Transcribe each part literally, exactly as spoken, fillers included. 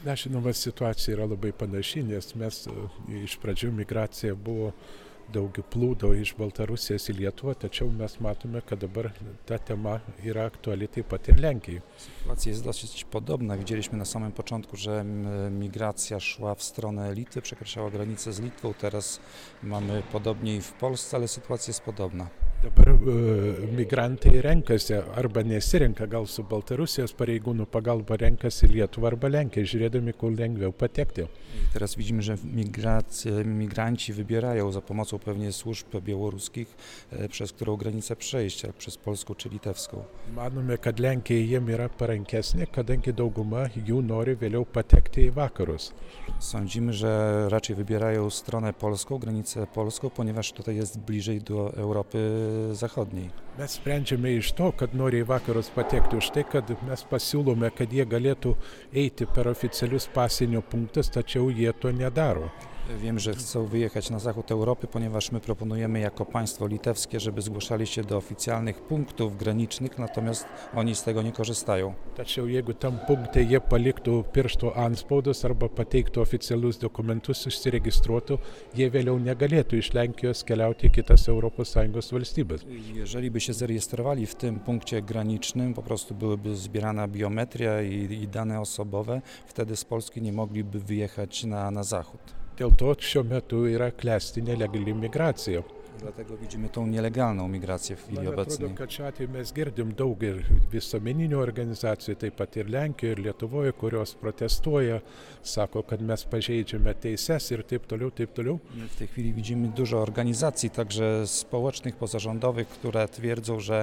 Na, žinoma, situacija yra labai panaši, nes mes e, iš pradžių migracija buvo daug plūdo iš Baltarusijos į Lietuvą, tačiau mes matome, kad dabar ta tema yra aktuali taip pat ir Lenkijai. Sytuacja jest dosyć podobna. Widzieliśmy na samym początku, że migracja szła w stronę Litwy, przekraczała granicę z Litwą. Teraz mamy podobnie i w Polsce, ale sytuacja jest podobna. Dabar e, migrantai renkasi arba nesirenka, gal su Baltarusijos pareigūnų pagalba renkasi Lietuvą arba Lenkiją, žiūrėdami, kur lengviau patekti. I teraz widzimy, że migrac- migranci wybierają za pomocą pewnie służb białoruskich, e, przez którą granicę przejść, jak przez polską czy litewską. Manome, kad Lenkija jiem yra parankesnė, kadangi dauguma jų nori vėliau patekti į vakarus. Sądzimy, że raczej wybierają stronę polską, granicę polską, ponieważ tutaj jest bliżej do Europy Zachodniej. Mes sprendžiame iš to, kad nori į vakarus patekti už tai, kad mes pasiūlome, kad jie galėtų eiti per oficialius pasienio punktus, tačiau jie to nedaro. Wiem, że chcą wyjechać na zachód Europy, ponieważ my proponujemy jako państwo litewskie, żeby zgłaszali się do oficjalnych punktów granicznych, natomiast oni z tego nie korzystają. Tačiau jeigu tam punkte jie paliktų piršto anspaudus arba pateiktų oficialius dokumentus, užsiregistruotų, jie vėliau negalėtų iš Lenkijos keliauti į kitas Europos Sąjungos valstybės. Jeżeli by się zarejestrowali w tym punkcie granicznym, po prostu byłyby zbierana biometria i, i dane osobowe, wtedy z Polski nie mogliby wyjechać na, na zachód. Dėl to šiuo metu yra klesti nelegali migracija. Dlatego widzimy tą nielegalną migrację w chwili Man atrodo, obecnej. kad šiuo atveju mes girdim daug ir visuomeninių organizacijų, taip pat ir Lenkijoje, ir Lietuvoje, kurios protestuoja, sako, kad mes pažeidžiame teises ir taip toliau, taip toliau. W tej chwili widzimy dużo organizacji, także społecznych, pozarządowych, które twierdzą, że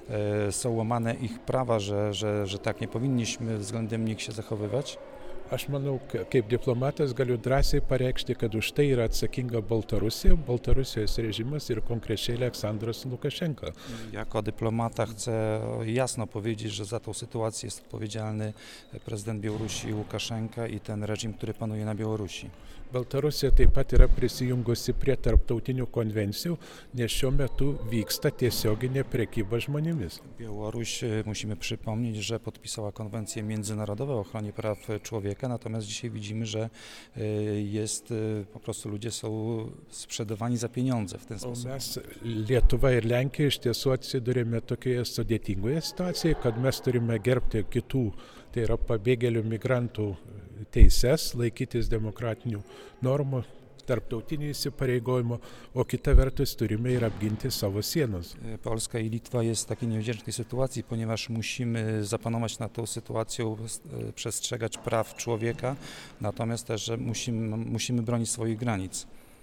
e, są łamane ich prawa, że, że, że tak nie powinniśmy względem nich się zachowywać. Aš manau, ka- kaip diplomatas galiu drąsiai pareikšti, kad už tai yra atsakinga Baltarusija, Baltarusijos režimas ir konkrečiai Aleksandras Lukašenka. Jako dyplomata chcę jasno powiedzieć, że za tą sytuację jest odpowiedzialny prezydent Białorusi Łukaszenka i ten reżim, który panuje na Białorusi. Baltarusija taip pat yra prisijungusi prie tarptautinių konvencijų, nes šiuo metu vyksta tiesioginė prekyba žmonėmis. Białoruś, e, musimy przypomnieć, że podpisała konwencję międzynarodową o ochronie praw człowieka, natomiast dzisiaj widzimy, że e, jest, e, po prostu ludzie są sprzedawani za pieniądze w ten O sposób. mes Lietuva ir Lenkija iš tiesų atsidurėme tokioje sudėtingoje situacijoje, kad mes turime gerbti kitų, tai yra pabėgėlių migrantų teises, laikytis demokratinių normų, tarptautinių įsipareigojimų, o kita vertus turime ir apginti savo sienas. E, Polska i Litwa jest w takiej niewdzięcznej sytuacji, ponieważ musimy zapanować nad tą sytuacją, s- e, przestrzegać praw człowieka, natomiast też że musimy, musimy bronić swoich granic.